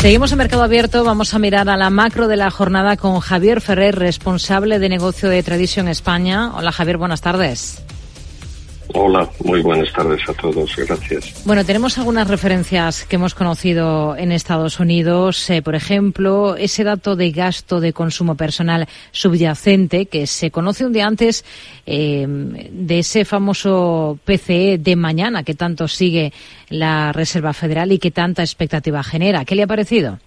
Seguimos en Mercado Abierto, vamos a mirar a la macro de la jornada con Javier Ferrer, responsable de negocio de Tradition España. Hola Javier, buenas tardes. Hola, muy buenas tardes a todos, gracias. Bueno, tenemos algunas referencias que hemos conocido en Estados Unidos, por ejemplo, ese dato de gasto de consumo personal subyacente que se conoce un día antes de ese famoso PCE de mañana que tanto sigue la Reserva Federal y que tanta expectativa genera. ¿Qué le ha parecido?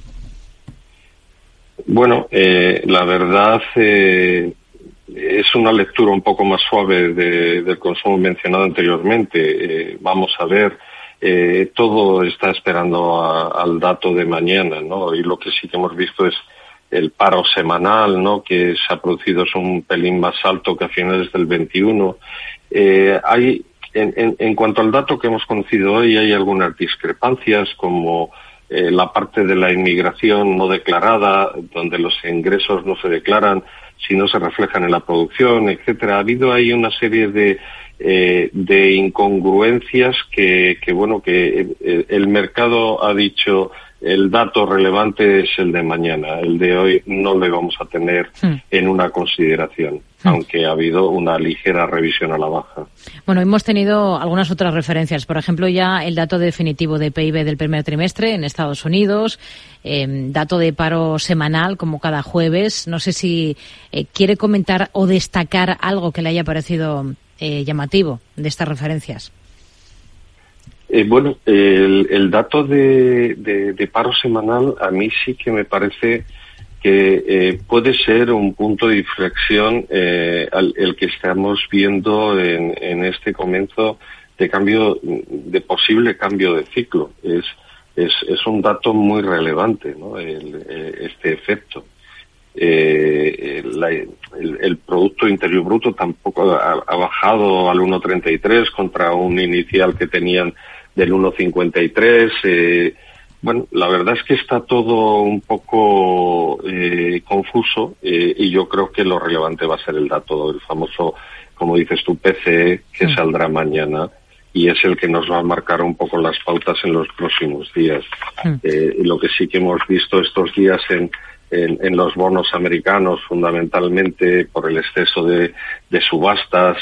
Bueno, la verdad es una lectura un poco más suave del consumo mencionado anteriormente. Vamos a ver, todo está esperando al dato de mañana, ¿no? Y lo que sí que hemos visto es el paro semanal, ¿no? Que se ha producido, es un pelín más alto que a finales del 21. En cuanto al dato que hemos conocido hoy, hay algunas discrepancias, como la parte de la inmigración no declarada, donde los ingresos no se declaran, si no se reflejan en la producción, etcétera. Ha habido ahí una serie de incongruencias que el mercado ha dicho el dato relevante es el de mañana. El de hoy no le vamos a tener en una consideración, aunque ha habido una ligera revisión a la baja. Bueno, hemos tenido algunas otras referencias. Por ejemplo, ya el dato definitivo de PIB del primer trimestre en Estados Unidos, dato de paro semanal como cada jueves. No sé si quiere comentar o destacar algo que le haya parecido llamativo de estas referencias. El dato de paro semanal a mí sí que me parece que puede ser un punto de inflexión el que estamos viendo en este comienzo de posible cambio de ciclo. Es un dato muy relevante, ¿no? Este efecto. El Producto Interior Bruto tampoco ha bajado al 1,33 contra un inicial que tenían del 1,53. La verdad es que está todo un poco confuso y yo creo que lo relevante va a ser el dato, el famoso, como dices tú, PCE, que saldrá mañana y es el que nos va a marcar un poco las pautas en los próximos días. Lo que sí que hemos visto estos días en los bonos americanos, fundamentalmente por el exceso de subastas,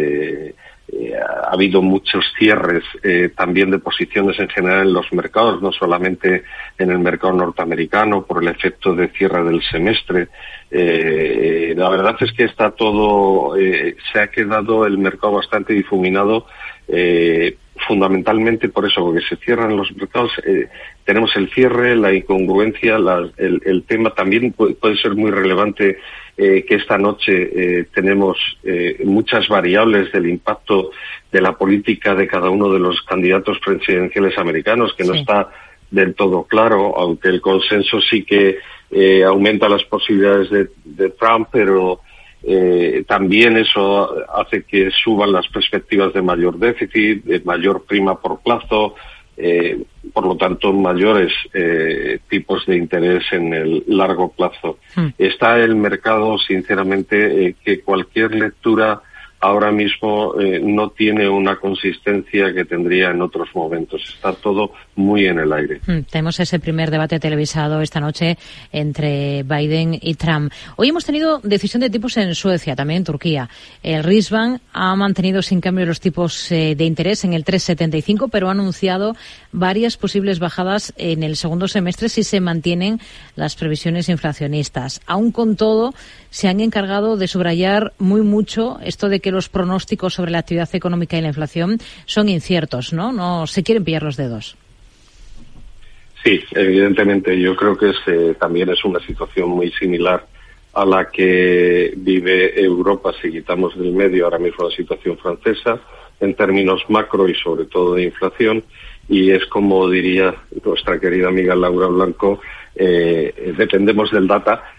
ha habido muchos cierres también de posiciones en general en los mercados, no solamente en el mercado norteamericano, por el efecto de cierre del semestre. La verdad es que está todo, se ha quedado el mercado bastante difuminado, fundamentalmente por eso, porque se cierran los mercados. Tenemos el cierre, la incongruencia, el tema también puede ser muy relevante, que esta noche tenemos muchas variables del impacto de la política de cada uno de los candidatos presidenciales americanos, que no está del todo claro, aunque el consenso sí que aumenta las posibilidades de Trump, pero también eso hace que suban las perspectivas de mayor déficit, de mayor prima por plazo, por lo tanto mayores tipos de interés en el largo plazo. Está el mercado, sinceramente, que cualquier lectura ahora mismo no tiene una consistencia que tendría en otros momentos. Está todo muy en el aire. Tenemos ese primer debate televisado esta noche entre Biden y Trump. Hoy hemos tenido decisión de tipos en Suecia, también en Turquía. El Riksbank ha mantenido sin cambio los tipos de interés en el 3,75, pero ha anunciado varias posibles bajadas en el segundo semestre si se mantienen las previsiones inflacionistas. Aún con todo, se han encargado de subrayar muy mucho esto de que los pronósticos sobre la actividad económica y la inflación son inciertos, ¿no? No se quieren pillar los dedos. Sí, evidentemente. Yo creo que también es una situación muy similar a la que vive Europa, si quitamos del medio ahora mismo la situación francesa, en términos macro y sobre todo de inflación. Y es como diría nuestra querida amiga Laura Blanco, dependemos del data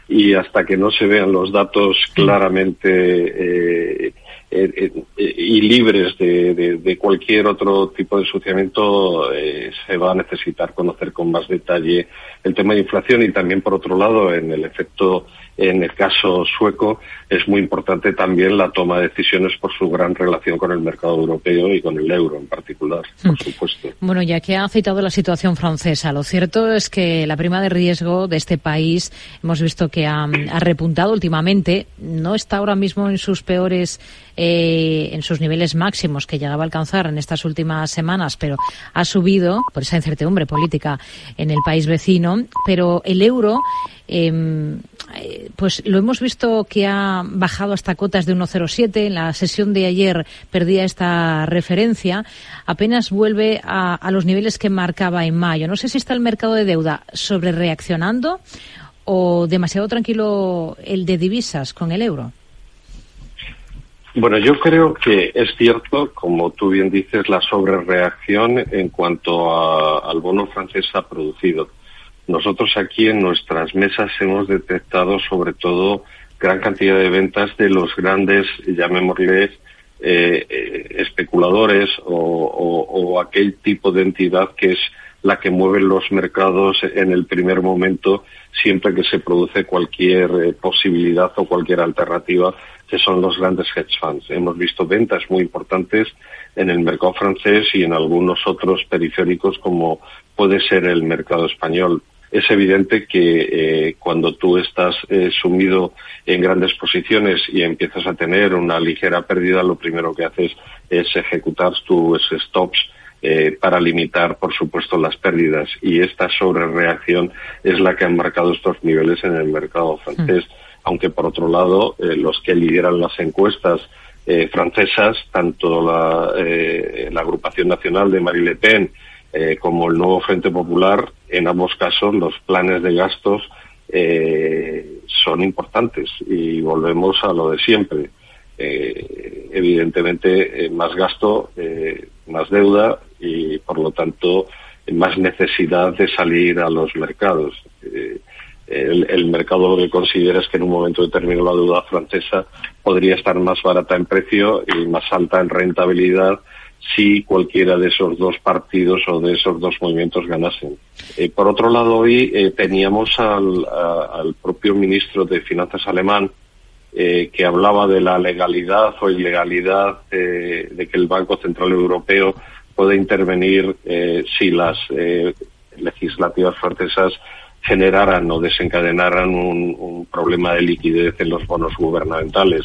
y hasta que no se vean los datos claramente y libres de cualquier otro tipo de ensuciamiento, se va a necesitar conocer con más detalle el tema de inflación. Y también, por otro lado, en el caso sueco, es muy importante también la toma de decisiones por su gran relación con el mercado europeo y con el euro en particular, por supuesto. Bueno, ya que ha citado la situación francesa, lo cierto es que la prima de riesgo de este país hemos visto que ha repuntado últimamente. No está ahora mismo en sus peores, en sus niveles máximos que llegaba a alcanzar en estas últimas semanas, pero ha subido por esa incertidumbre política en el país vecino. Pero el euro, pues lo hemos visto que ha bajado hasta cotas de 1,07. En la sesión de ayer perdía esta referencia. Apenas vuelve a los niveles que marcaba en mayo. No sé si está el mercado de deuda sobrereaccionando o demasiado tranquilo el de divisas con el euro. Bueno, yo creo que es cierto, como tú bien dices, la sobrereacción en cuanto al bono francés ha producido. Nosotros aquí en nuestras mesas hemos detectado sobre todo gran cantidad de ventas de los grandes, llamémosles, especuladores o aquel tipo de entidad que es la que mueve los mercados en el primer momento, siempre que se produce cualquier posibilidad o cualquier alternativa, que son los grandes hedge funds. Hemos visto ventas muy importantes en el mercado francés y en algunos otros periféricos, como puede ser el mercado español. Es evidente que cuando tú estás sumido en grandes posiciones y empiezas a tener una ligera pérdida, lo primero que haces es ejecutar tus stops para limitar, por supuesto, las pérdidas. Y esta sobrereacción es la que han marcado estos niveles en el mercado francés. Aunque, por otro lado, los que lideran las encuestas francesas, tanto la Agrupación Nacional de Marine Le Pen como el Nuevo Frente Popular, en ambos casos los planes de gastos son importantes y volvemos a lo de siempre. Evidentemente, más gasto, más deuda y, por lo tanto, más necesidad de salir a los mercados. El mercado lo que considera es que en un momento determinado la deuda francesa podría estar más barata en precio y más alta en rentabilidad si cualquiera de esos dos partidos o de esos dos movimientos ganasen. Por otro lado, hoy teníamos al propio ministro de Finanzas alemán que hablaba de la legalidad o ilegalidad de que el Banco Central Europeo puede intervenir si las legislativas francesas generaran o desencadenaran un problema de liquidez en los bonos gubernamentales.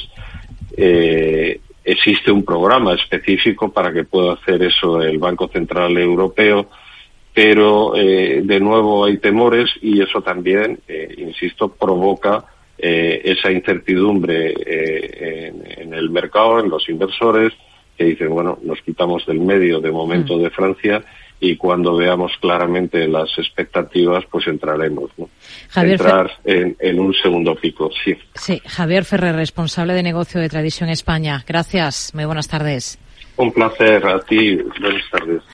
Existe un programa específico para que pueda hacer eso el Banco Central Europeo, pero de nuevo hay temores y eso también, insisto, provoca esa incertidumbre en el mercado, en los inversores, que dicen, bueno, nos quitamos del medio de momento de Francia y cuando veamos claramente las expectativas, pues entraremos, ¿no? Entrar en un segundo pico, sí. Sí, Javier Ferrer, responsable de negocio de Tradición España. Gracias, muy buenas tardes. Un placer a ti, buenas tardes.